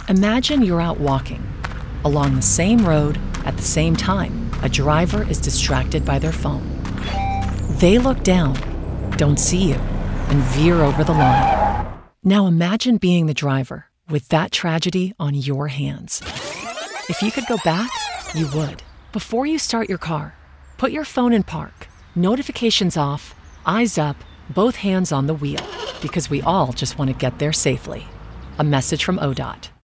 Imagine you're out walking. Along the same road, at the same time, a driver is distracted by their phone. They look down, don't see you, and veer over the line. Now imagine being the driver with that tragedy on your hands. If you could go back, you would. Before you start your car, put your phone in park, notifications off, eyes up, both hands on the wheel, because we all just want to get there safely. A message from ODOT.